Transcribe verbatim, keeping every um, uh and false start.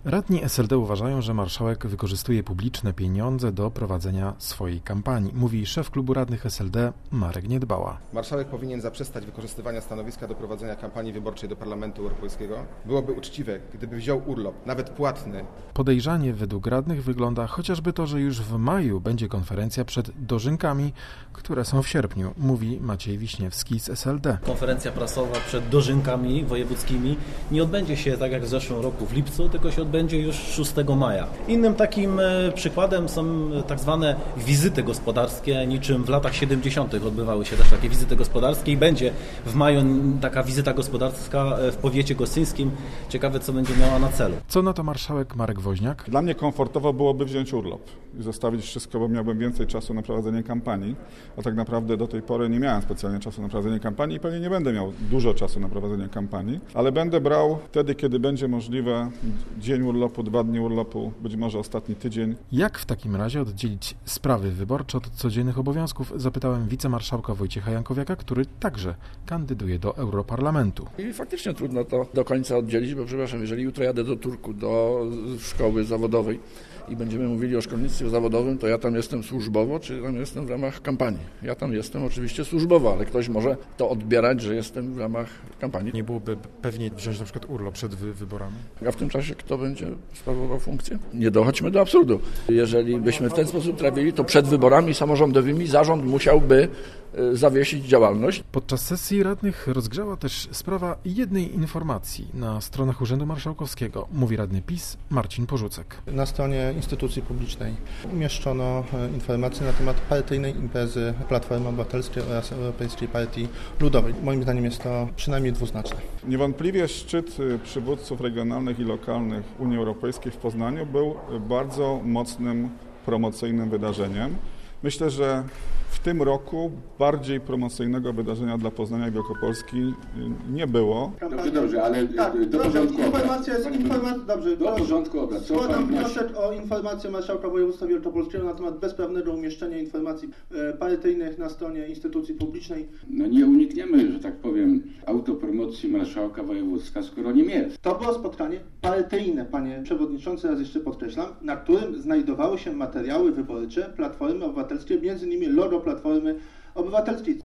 Radni S L D uważają, że marszałek wykorzystuje publiczne pieniądze do prowadzenia swojej kampanii, mówi szef klubu radnych S L D Marek Niedbała. Marszałek powinien zaprzestać wykorzystywania stanowiska do prowadzenia kampanii wyborczej do Parlamentu Europejskiego. Byłoby uczciwe, gdyby wziął urlop, nawet płatny. Podejrzanie według radnych wygląda chociażby to, że już w maju będzie konferencja przed dożynkami, które są w sierpniu, mówi Maciej Wiśniewski z S L D. Konferencja prasowa przed dożynkami wojewódzkimi nie odbędzie się tak jak w zeszłym roku w lipcu, tylko się odbędzie już szóstego maja. Innym takim przykładem są tak zwane wizyty gospodarskie, niczym w latach siedemdziesiątych odbywały się też takie wizyty gospodarskie i będzie w maju taka wizyta gospodarska w powiecie gostyńskim. Ciekawe, co będzie miała na celu. Co na to marszałek Marek Woźniak? Dla mnie komfortowo byłoby wziąć urlop i zostawić wszystko, bo miałbym więcej czasu na prowadzenie kampanii, a tak naprawdę do tej pory nie miałem specjalnie czasu na prowadzenie kampanii i pewnie nie będę miał dużo czasu na prowadzenie kampanii, ale będę brał wtedy, kiedy będzie możliwe, dzień urlopu, dwa dni urlopu, być może ostatni tydzień. Jak w takim razie oddzielić sprawy wyborcze od codziennych obowiązków? Zapytałem wicemarszałka Wojciecha Jankowiaka, który także kandyduje do Europarlamentu. I faktycznie trudno to do końca oddzielić, bo przepraszam, jeżeli jutro jadę do Turku, do szkoły zawodowej i będziemy mówili o szkolnictwie zawodowym, to ja tam jestem służbowo, czy tam jestem w ramach kampanii? Ja tam jestem oczywiście służbowo, ale ktoś może to odbierać, że jestem w ramach kampanii. Nie byłoby pewnie wziąć na przykład urlop przed wy- wyborami? A w tym czasie kto będzie sprawował funkcję? Nie dochodźmy do absurdu. Jeżeli byśmy w ten sposób trawili, to przed wyborami samorządowymi zarząd musiałby zawiesić działalność. Podczas sesji radnych rozgrzała też sprawa jednej informacji na stronach Urzędu Marszałkowskiego, mówi radny PiS Marcin Porzucek. Na stronie instytucji publicznej umieszczono informacje na temat partyjnej imprezy Platformy Obywatelskiej oraz Europejskiej Partii Ludowej. Moim zdaniem jest to przynajmniej dwuznaczne. Niewątpliwie szczyt przywódców regionalnych i lokalnych Unii Europejskiej w Poznaniu był bardzo mocnym promocyjnym wydarzeniem. Myślę, że w tym roku bardziej promocyjnego wydarzenia dla Poznania i Wielkopolski nie było. Dobrze, dobrze, ale tak, do porządku informacja jest informa- dobrze, do porządku obrad. Składam wniosek o informację Marszałka Województwa Wielkopolskiego na temat bezprawnego umieszczenia informacji partyjnych na stronie instytucji publicznej. No nie unikniemy, że tak powiem, autopromocji Marszałka Województwa, skoro nim jest. To było spotkanie partyjne, panie przewodniczący, raz jeszcze podkreślam, na którym znajdowały się materiały wyborcze Platformy Obywatelskiej, między innymi logo Platformy Obywatelskiej.